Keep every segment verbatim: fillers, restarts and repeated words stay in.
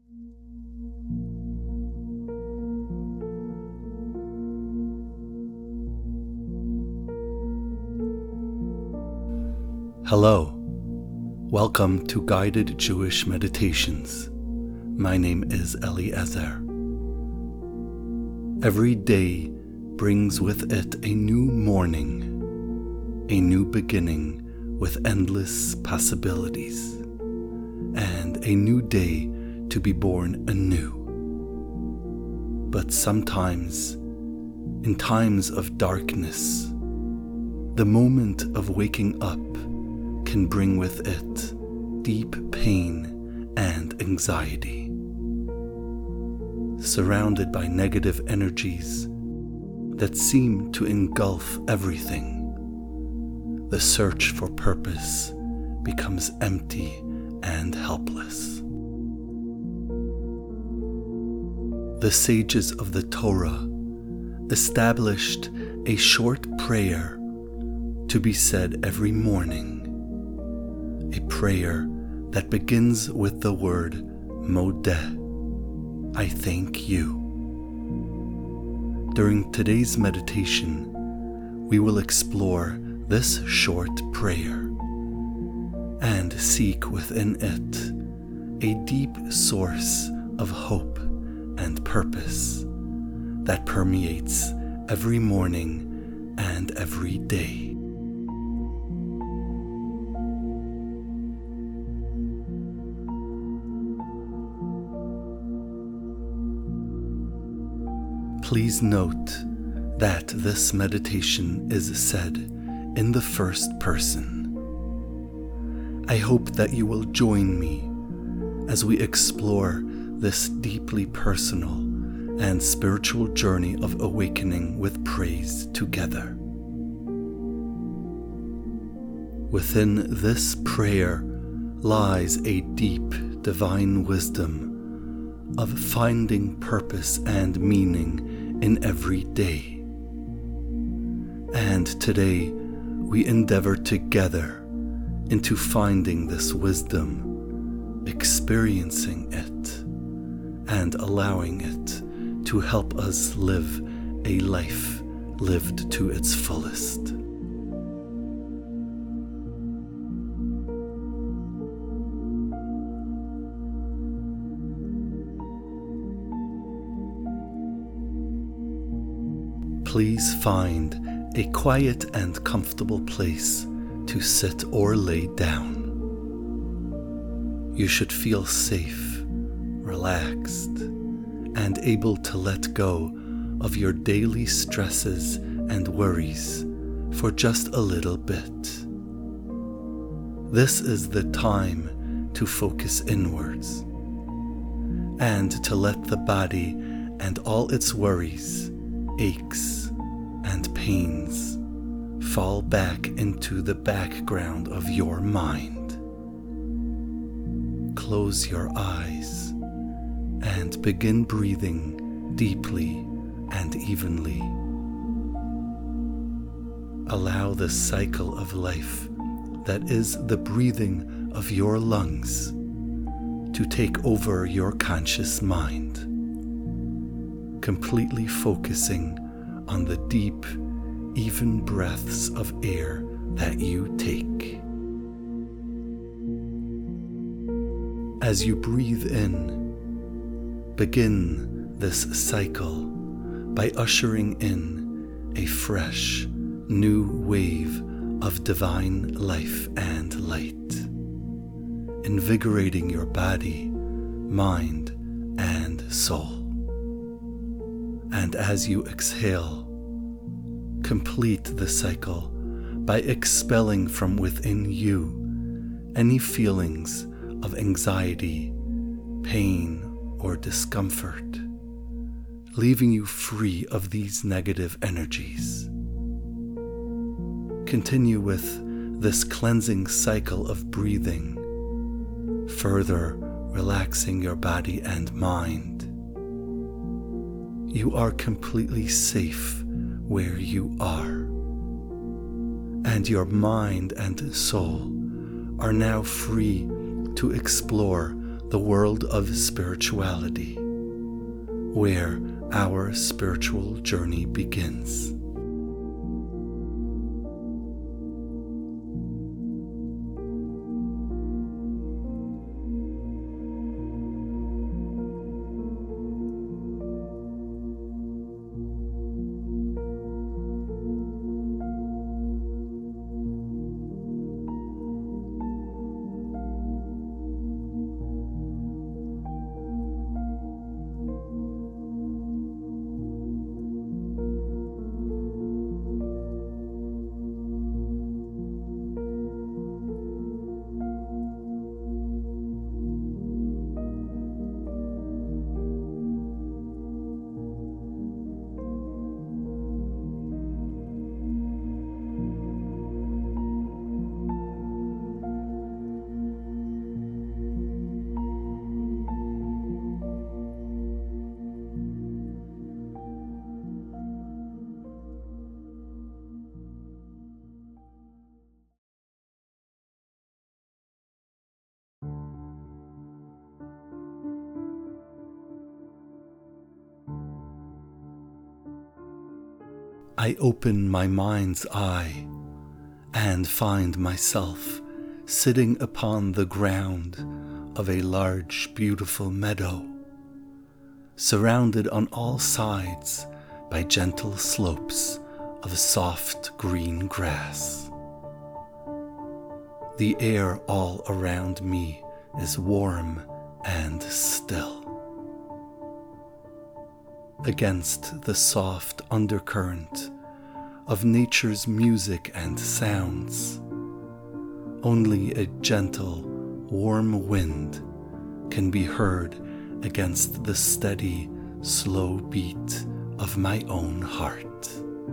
Hello, welcome to Guided Jewish Meditations. My name is Eliezer. Every day brings with it a new morning, a new beginning with endless possibilities, and a new day to be born anew. But sometimes, in times of darkness, the moment of waking up can bring with it deep pain and anxiety. Surrounded by negative energies that seem to engulf everything, the search for purpose becomes empty and helpless. The sages of the Torah established a short prayer to be said every morning. A prayer that begins with the word Modeh, I thank you. During today's meditation, we will explore this short prayer and seek within it a deep source of hope and purpose that permeates every morning and every day. Please note that this meditation is said in the first person. I hope that you will join me as we explore this deeply personal and spiritual journey of awakening with praise together. Within this prayer lies a deep divine wisdom of finding purpose and meaning in every day. And today we endeavor together into finding this wisdom, experiencing it, and allowing it to help us live a life lived to its fullest. Please find a quiet and comfortable place to sit or lay down. You should feel safe, relaxed, and able to let go of your daily stresses and worries for just a little bit. This is the time to focus inwards and to let the body and all its worries, aches, and pains fall back into the background of your mind. Close your eyes and begin breathing deeply and evenly. Allow the cycle of life that is the breathing of your lungs to take over your conscious mind, completely focusing on the deep, even breaths of air that you take. As you breathe in, begin this cycle by ushering in a fresh, new wave of divine life and light, invigorating your body, mind, and soul. And as you exhale, complete the cycle by expelling from within you any feelings of anxiety, pain, or discomfort, leaving you free of these negative energies. Continue with this cleansing cycle of breathing, further relaxing your body and mind. You are completely safe where you are, and your mind and soul are now free to explore the world of spirituality, where our spiritual journey begins. I open my mind's eye and find myself sitting upon the ground of a large, beautiful meadow, surrounded on all sides by gentle slopes of soft green grass. The air all around me is warm and still. Against the soft undercurrent of nature's music and sounds, only a gentle, warm wind can be heard against the steady, slow beat of my own heart.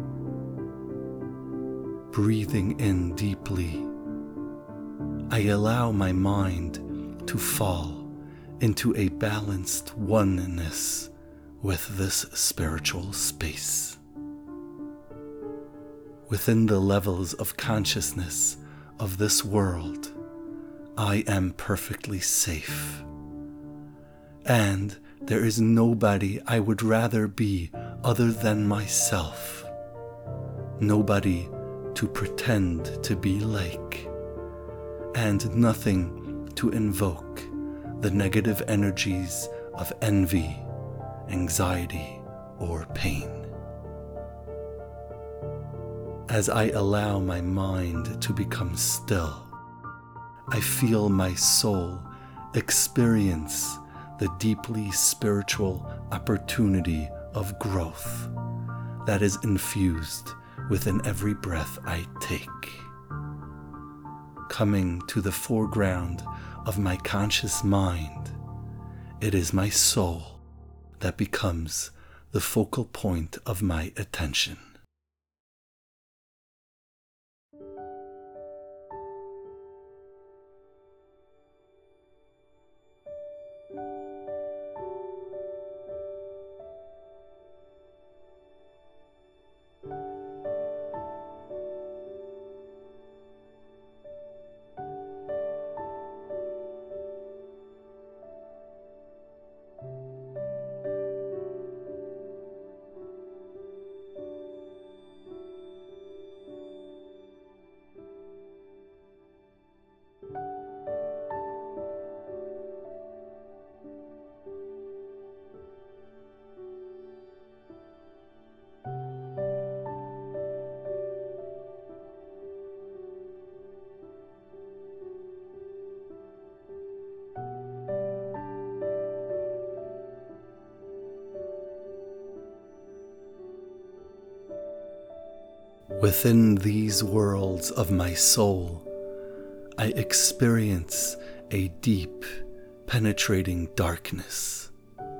Breathing in deeply, I allow my mind to fall into a balanced oneness with this spiritual space. Within the levels of consciousness of this world, I am perfectly safe. And there is nobody I would rather be other than myself. Nobody to pretend to be like, and nothing to invoke the negative energies of envy, anxiety, or pain. As I allow my mind to become still, I feel my soul experience the deeply spiritual opportunity of growth that is infused within every breath I take. Coming to the foreground of my conscious mind, it is my soul that becomes the focal point of my attention. Within these worlds of my soul, I experience a deep, penetrating darkness.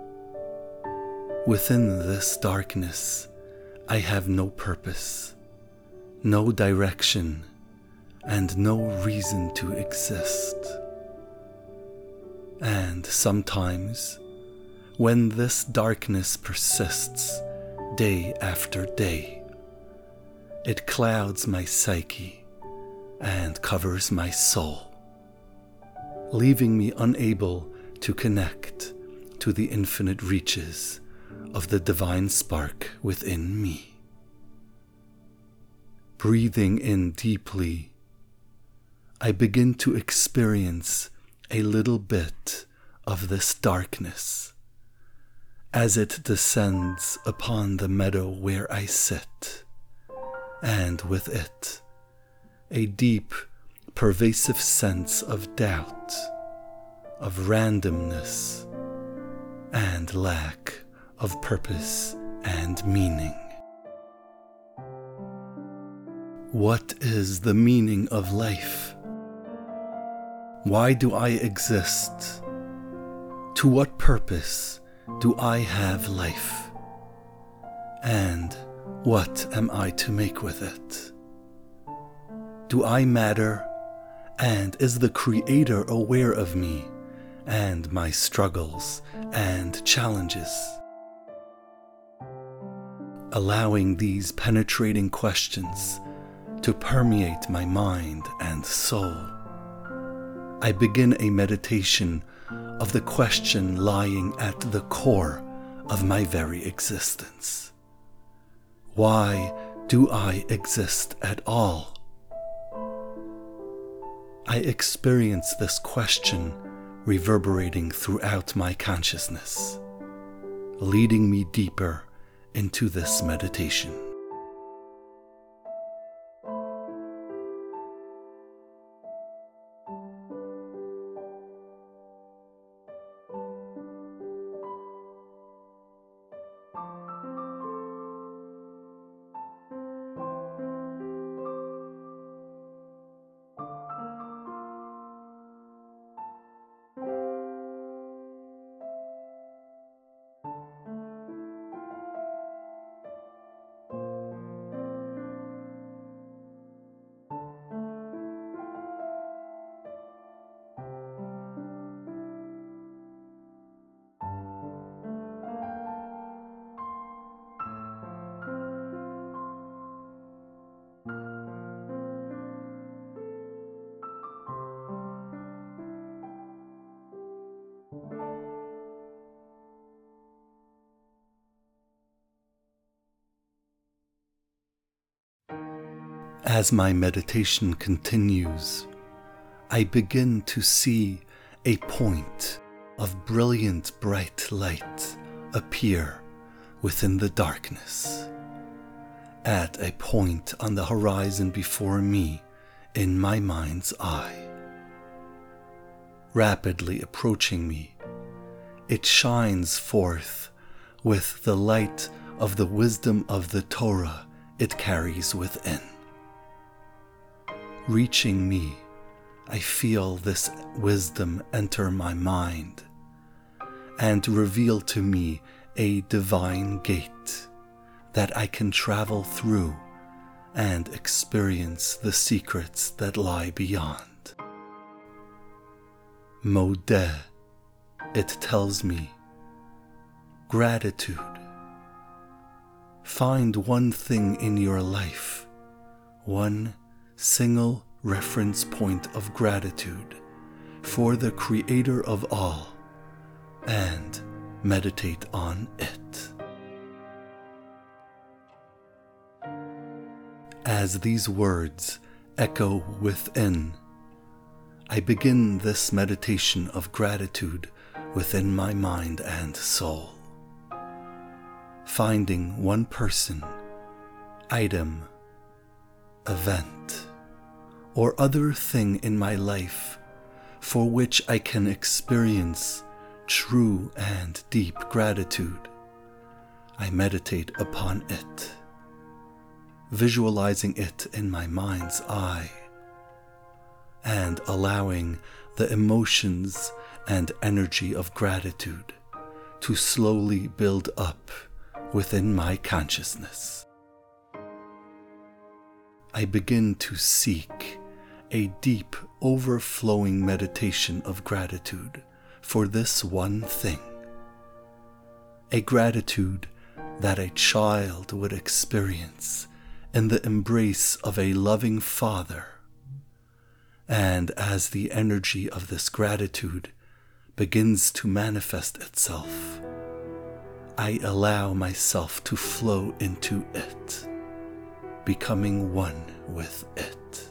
Within this darkness, I have no purpose, no direction, and no reason to exist. And sometimes, when this darkness persists day after day, it clouds my psyche and covers my soul, leaving me unable to connect to the infinite reaches of the divine spark within me. Breathing in deeply, I begin to experience a little bit of this darkness as it descends upon the meadow where I sit, and with it, a deep, pervasive sense of doubt, of randomness, and lack of purpose and meaning. What is the meaning of life? Why do I exist? To what purpose do I have life? And what am I to make with it? Do I matter? And is the Creator aware of me and my struggles and challenges? Allowing these penetrating questions to permeate my mind and soul, I begin a meditation of the question lying at the core of my very existence. Why do I exist at all? I experience this question reverberating throughout my consciousness, leading me deeper into this meditation. As my meditation continues, I begin to see a point of brilliant bright light appear within the darkness. At a point on the horizon before me in my mind's eye. Rapidly approaching me, it shines forth with the light of the wisdom of the Torah it carries within. Reaching me, I feel this wisdom enter my mind and reveal to me a divine gate that I can travel through and experience the secrets that lie beyond. Modeh, it tells me, gratitude. Find one thing in your life, one single reference point of gratitude for the Creator of all, and meditate on it. As these words echo within, I begin this meditation of gratitude within my mind and soul, finding one person, item, event, or other thing in my life for which I can experience true and deep gratitude. I meditate upon it, visualizing it in my mind's eye, and allowing the emotions and energy of gratitude to slowly build up within my consciousness. I begin to seek a deep, overflowing meditation of gratitude for this one thing, a gratitude that a child would experience in the embrace of a loving father. And as the energy of this gratitude begins to manifest itself, I allow myself to flow into it, becoming one with it.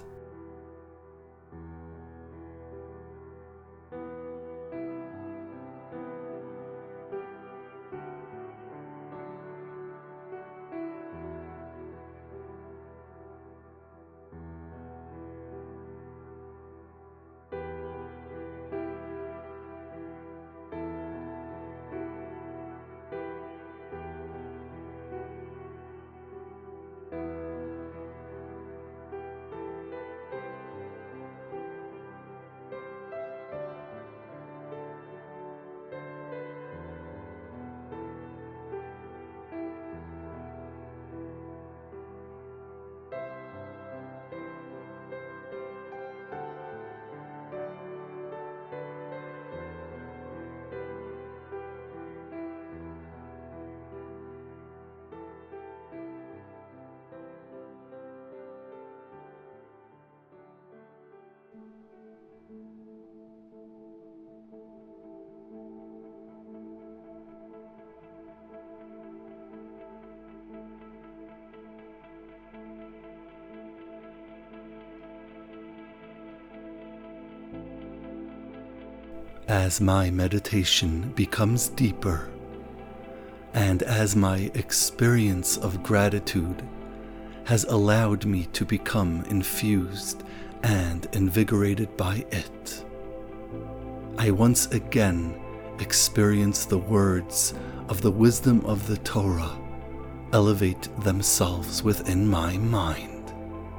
As my meditation becomes deeper, and as my experience of gratitude has allowed me to become infused and invigorated by it, I once again experience the words of the wisdom of the Torah elevate themselves within my mind.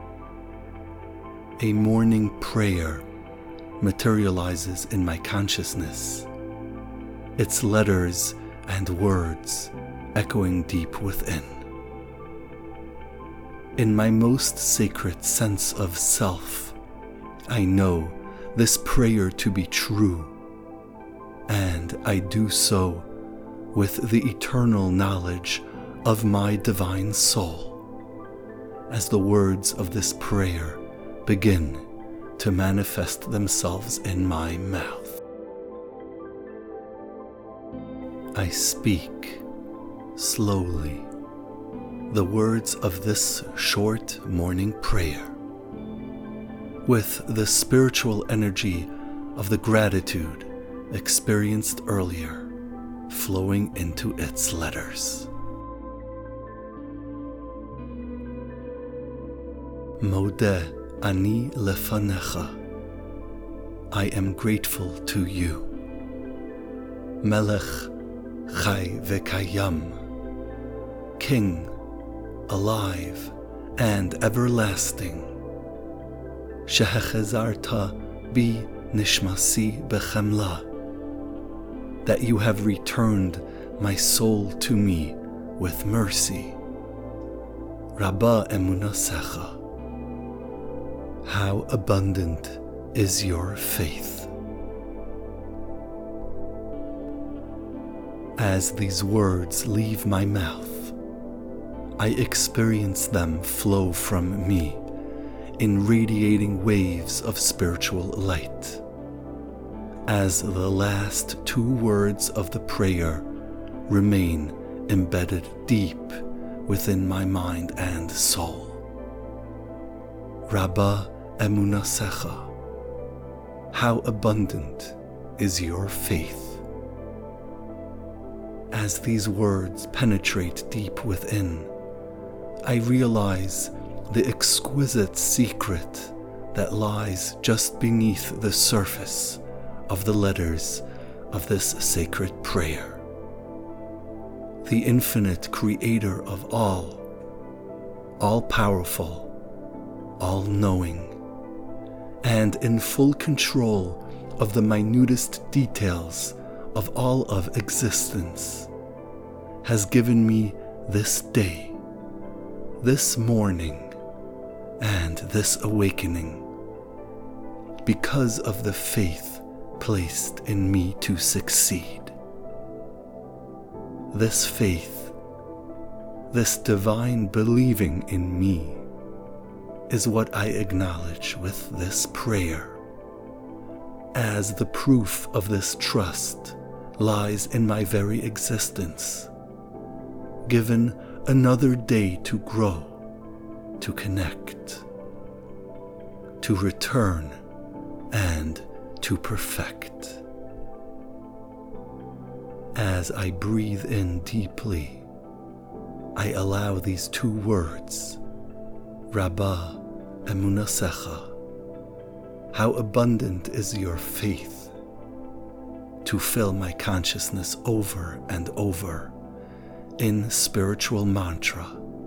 A morning prayer materializes in my consciousness, its letters and words echoing deep within. In my most sacred sense of self, I know this prayer to be true, and I do so with the eternal knowledge of my divine soul, as the words of this prayer begin to manifest themselves in my mouth. I speak slowly the words of this short morning prayer with the spiritual energy of the gratitude experienced earlier flowing into its letters. Modeh Ani lefanecha, I am grateful to you. Melech Chai vekayam, King, alive and everlasting. Shehechezarta bi nishmasi bechemla, that you have returned my soul to me with mercy. Rabba emunasecha, how abundant is your faith. As these words leave my mouth, I experience them flow from me in radiating waves of spiritual light. As the last two words of the prayer remain embedded deep within my mind and soul. Rabba emunasecha, how abundant is your faith. As these words penetrate deep within, I realize the exquisite secret that lies just beneath the surface of the letters of this sacred prayer. The infinite creator of all, all-powerful, all-knowing, and in full control of the minutest details of all of existence, has given me this day, this morning, and this awakening, because of the faith placed in me to succeed. This faith, this divine believing in me, is what I acknowledge with this prayer, as the proof of this trust lies in my very existence, given another day to grow, to connect, to return, and to perfect. As I breathe in deeply, I allow these two words, Rabbah Emunasecha, how abundant is your faith, to fill my consciousness over and over in spiritual mantra.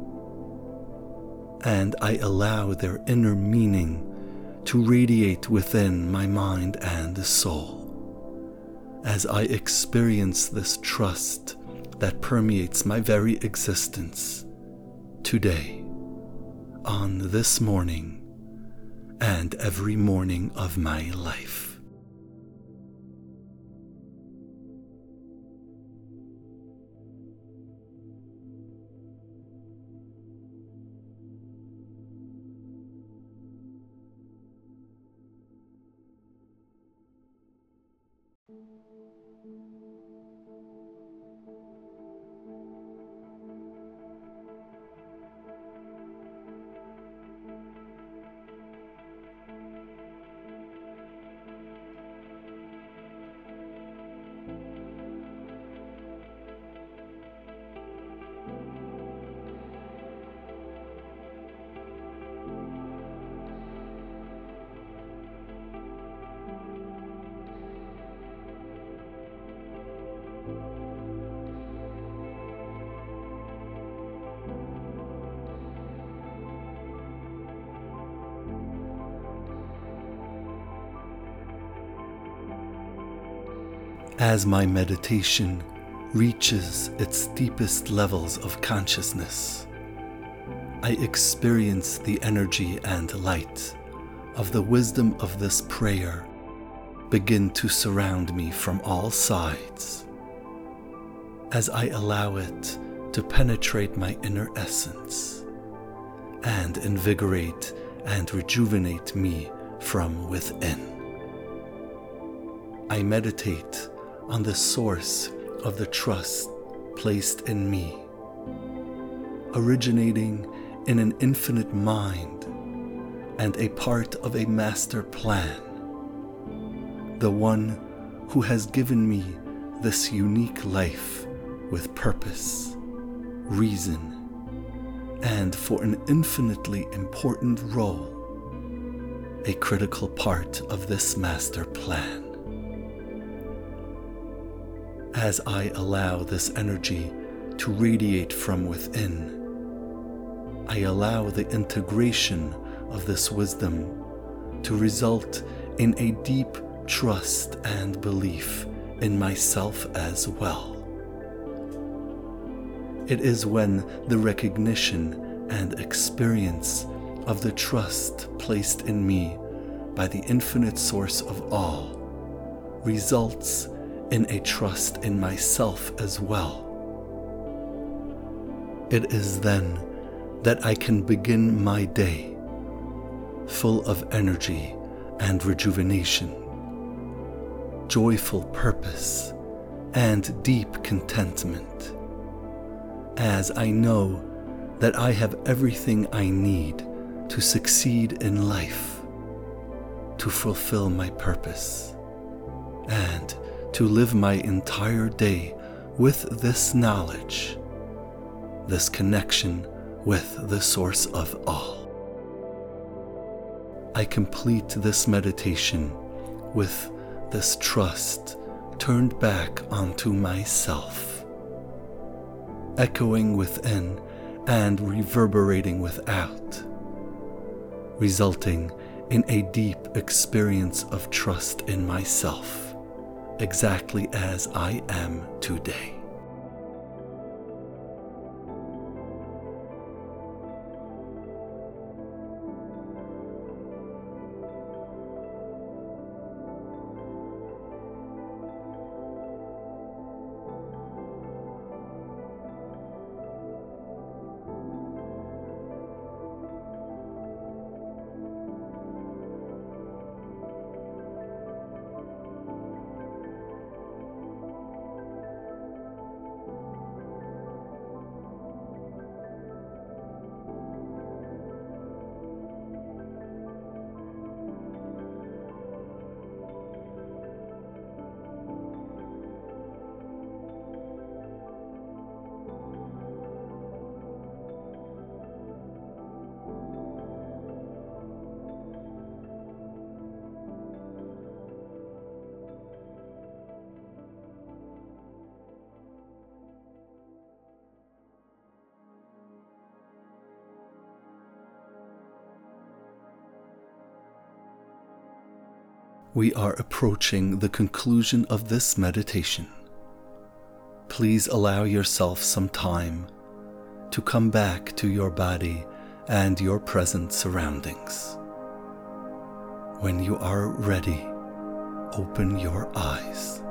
And I allow their inner meaning to radiate within my mind and soul, as I experience this trust that permeates my very existence today, on this morning, and every morning of my life. As my meditation reaches its deepest levels of consciousness, I experience the energy and light of the wisdom of this prayer begin to surround me from all sides, as I allow it to penetrate my inner essence and invigorate and rejuvenate me from within. I meditate on the source of the trust placed in me, originating in an infinite mind and a part of a master plan, the one who has given me this unique life with purpose, reason, and for an infinitely important role, a critical part of this master plan. As I allow this energy to radiate from within, I allow the integration of this wisdom to result in a deep trust and belief in myself as well. It is when the recognition and experience of the trust placed in me by the infinite source of all results in a trust in myself as well. It is then that I can begin my day full of energy and rejuvenation, joyful purpose, and deep contentment, as I know that I have everything I need to succeed in life, to fulfill my purpose, and to live my entire day with this knowledge, this connection with the source of all. I complete this meditation with this trust turned back onto myself, echoing within and reverberating without, resulting in a deep experience of trust in myself, exactly as I am today. We are approaching the conclusion of this meditation. Please allow yourself some time to come back to your body and your present surroundings. When you are ready, open your eyes.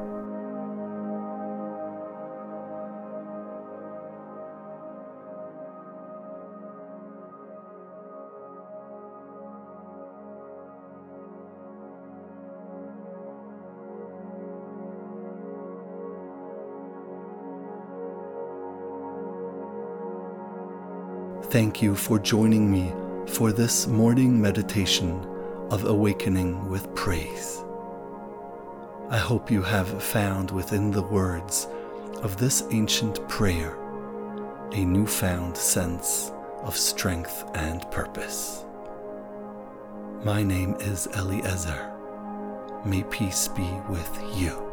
Thank you for joining me for this morning meditation of awakening with praise. I hope you have found within the words of this ancient prayer a newfound sense of strength and purpose. My name is Eliezer. May peace be with you.